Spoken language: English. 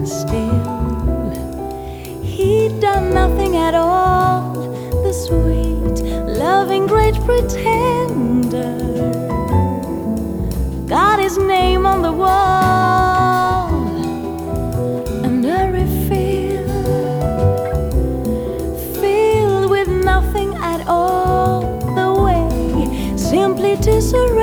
still he'd done nothing at all. The sweet, loving, great pretender got his name on the wall under a filled with nothing at all. The way simply to surrender